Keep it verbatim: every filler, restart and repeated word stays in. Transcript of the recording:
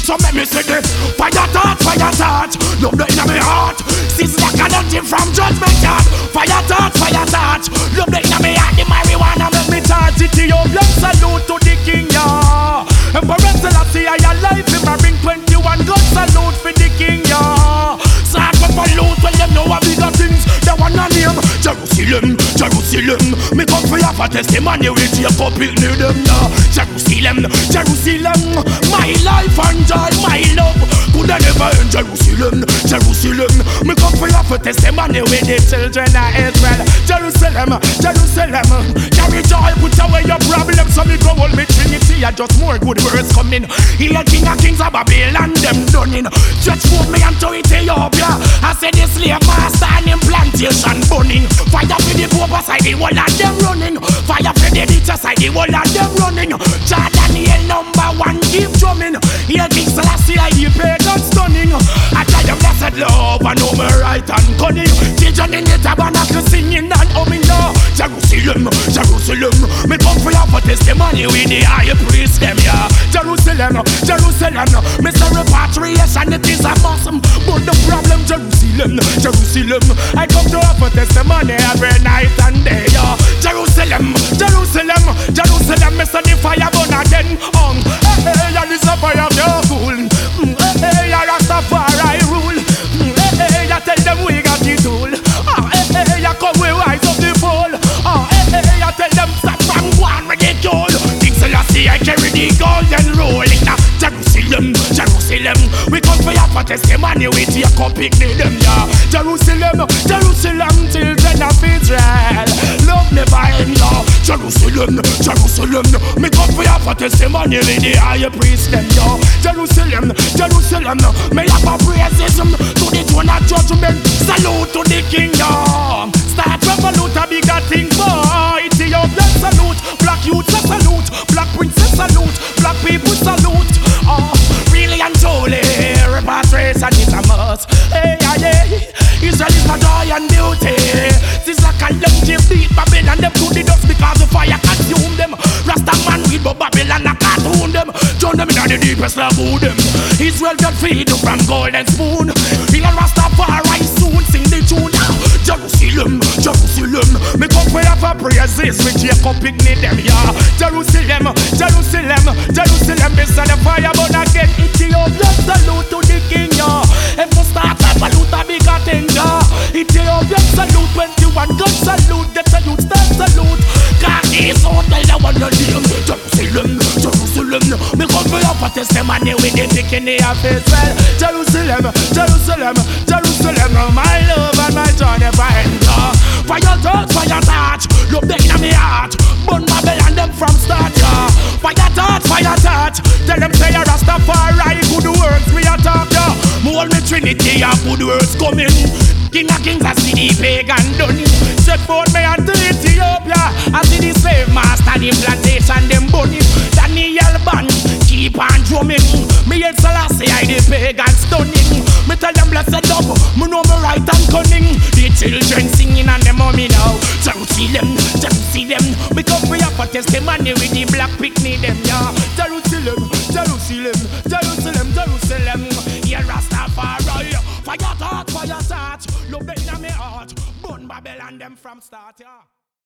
So make me say the fire touch, fire touch. Love the inner me heart. Since like a dungeon from judgment yard. Fire touch, fire touch. Love the inner me heart. The marijuana make me touch. Ethiopian salute to the king, yeah. Emperor Selassie, I alive him. I bring twenty-one God salute for the king, yeah. Start up a loot when them know a bigger things. The one on name Jerusalem, Jerusalem. Me come for you for testimony. We take up it near them, yeah. Jerusalem, Jerusalem. My life and joy, my love. Could I never end Jerusalem, Jerusalem. Me come for you for testimony with the children of Israel. Jerusalem, Jerusalem. Carry joy, put away your problems. So me go hold me Trinity. I just more good words coming. Here King of Kings of Babylon, them done in. Stretch forth me unto Ethiopia. I said the slave master and him plantation burning. Fire for the Pope side, the whole of them running. Fire for the teacher side, the whole of them running. Jah Daniel number one, keep drumming. Here King Selassie, I the pagan stunning. I tell them blessed love, I know me right and cunning. Children in the tabernacle singing and humming now. Jerusalem, Jerusalem. Me come for you for testimony with the high priest them, yeah. Jerusalem, Jerusalem. Me say repatriation, it is a must. But the problem, Jerusalem, Jerusalem. I come to offer testimony every night and day, yeah. Jerusalem, Jerusalem, Jerusalem. Me say the fire burn again. Um, hey, hey, and it's a fire pure cool. Mm, hey, hey, I Rastafari rule. Mm, hey, hey, I tell them we got the tool. Ah, hey, hey, I come we rise up the pole. Ah, hey, hey, I tell them stop from one ridicule. King Selassie, I carry the golden rule. Jerusalem, Jerusalem. We come for you for testimony. We take up picnic them, yeah. Jerusalem, Jerusalem, children of Israel. Love never end, yeah. Jerusalem, Jerusalem. Me come for you for testimony with the high priest them, yeah. Jerusalem, Jerusalem. Me have a praises to the throne of judgment. Salute to the kingdom. Start revolute a bigger thing, boy. Ethiopian salute. Black youth salute. Black princess salute. Black people salute. Oh, really and truly, repatriation is a must. Hey, yeah, yeah. Israel is my joy and beauty. This is a collective beat Babylon them to the dust because the fire consume them. Rasta man with but Babylon a cartoon them. Drown them in the deepest lagoon them. Israel can feed you from golden spoon. In a Rastafari soon sing the tune. Jerusalem, Jerusalem. Me come for you for praises. We take up picnic them, yeah. Jerusalem, Jerusalem, Jerusalem. This is the fire burn again. Ethiopia salute to the king, yeah. If we start a salute a bigger thing, yeah. Ethiopia salute, twenty-one God salute. Get salute, start salute. God is out there, I want to name. Jerusalem, Jerusalem. Me come for you for testimony with the king of Israel. Jerusalem, Jerusalem, Jerusalem. My love and my joy never end, yeah. Fire touch, fire touch. Love them in my heart. Burn Babylon them from start, yeah. Fire touch, fire touch. Tell them say a Rastafari good words we attack, yeah. More me Trinity and good words coming. King of Kings I see the pagan done. Set forth me unto Ethiopia. I see the slave master, the plantation them burning. Daniel band keep on drumming. Me and Selassie I the pagan stunning. Me tell them blessed love, me know me right and cunning. The children singing and them mommy now. Jerusalem, Jerusalem. Me come for you for testimony with the black picnic them, yeah. Jerusalem, Jerusalem, Jerusalem, Jerusalem. Yeah, Rastafari. Fire touch, fire touch. Love them in my heart. Burn Babylon them from start, yeah.